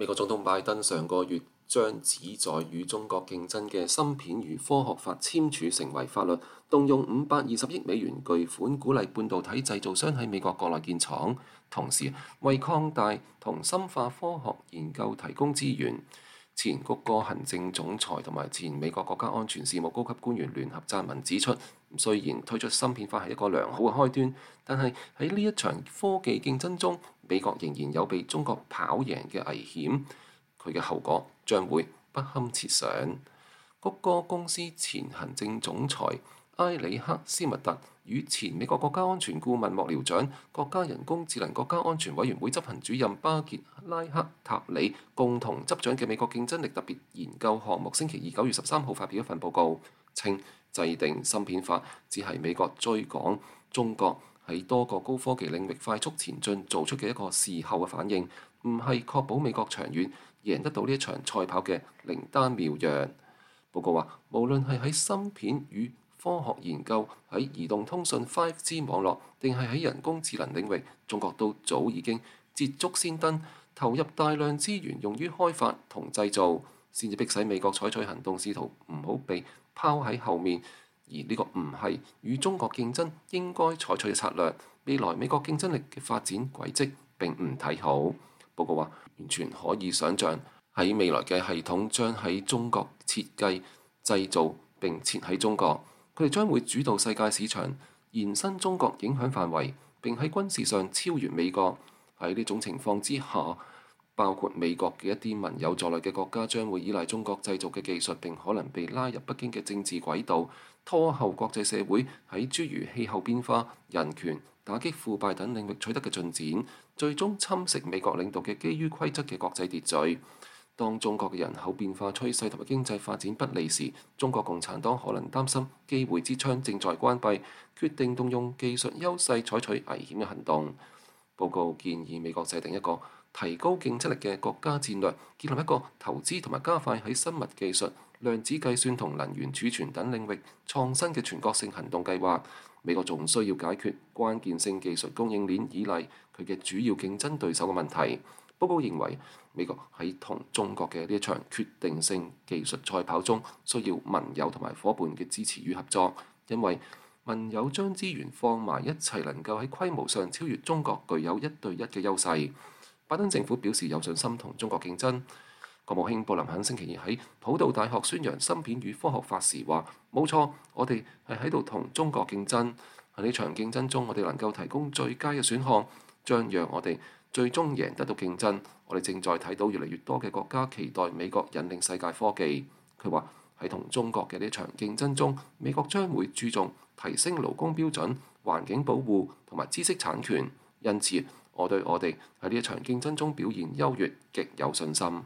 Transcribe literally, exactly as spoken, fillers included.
美國總統拜登上個月將旨在與中國競爭嘅芯片與科學法簽署成為法律，動用五百二十億美元巨款鼓勵半導體製造商喺美國國內建廠，同時為擴大同深化科學研究提供資源。前谷歌行政總裁同埋前美國國家安全事務高級官員聯合撰文指出，雖然推出芯片法係一個良好嘅開端，但係喺呢一場科技競爭中，美國仍然有被中國跑贏嘅危險，佢嘅後果將會不堪設想。谷歌公司前行政總裁埃里克斯密特與前美國國家安全顧問幕僚長、國家人工智能國家安全委員會執行主任巴傑拉克塔里共同執掌嘅美國競爭力特別研究項目，星期二九月十三號發表一份報告，稱制定芯片法只係美國追趕中國喺多個高科技領域快速前進做出嘅一個事後嘅反應，唔係確保美國長遠贏得到呢一場賽跑嘅靈丹妙藥。報告話，無論係喺芯片與科學研究，喺移動通訊 五 G 網絡，定係喺人工智能領域，中國都早已經捷足先登，投入大量資源用於開發同製造，先至迫使美國採取行動，試圖唔好被拋喺後面。而呢個唔係與中國競爭應該採取嘅策略。未來美國競爭力嘅發展軌跡並唔睇好。報告話，完全可以想像喺未來嘅系統將喺中國設計、製造並設喺中國。佢哋將會主導世界市場，延伸中國影響範圍，並喺軍事上超越美國。喺呢種情況之下，包括美國嘅一啲盟友在內嘅國家將會依賴中國製造嘅技術，並可能被拉入北京嘅政治軌道，拖後國際社會喺諸如氣候變化、人權、打擊腐敗等領域取得嘅進展，最終侵蝕美國領導嘅基於規則嘅國際秩序。當中國嘅人口變化趨勢同埋經濟發展不利時，中國共產黨可能擔心機會之窗正在關閉，決定動用技術優勢採取危險嘅行動。報告建議美國制定一個提高競爭力嘅國家戰略，建立一個投資同埋加快喺生物技術、量子計算同能源儲存等領域創新嘅全國性行動計劃。美國仲需要解決關鍵性技術供應鏈依賴佢嘅主要競爭對手嘅問題。報告認為，美國喺同中國嘅呢一場決定性技術賽跑中，需要盟友同埋伙伴嘅支持與合作，因為盟友將資源放埋一齊，能夠喺規模上超越中國，具有一對一嘅優勢。拜登政府表示有信心同中國競爭。國務卿布林肯星期二喺普渡大學宣揚芯片與科學法時話：冇錯，我哋係喺度同中國競爭。喺呢場競爭中，我哋能夠提供最佳嘅選項，將讓我哋最終贏得到競爭。我哋正在睇到越嚟越多嘅國家期待美國引領世界科技。佢話喺同中國嘅呢場競爭中，美國將會注重提升勞工標準、環境保護同埋知識產權。因此，我對我哋喺呢一場競爭中表現優越極有信心。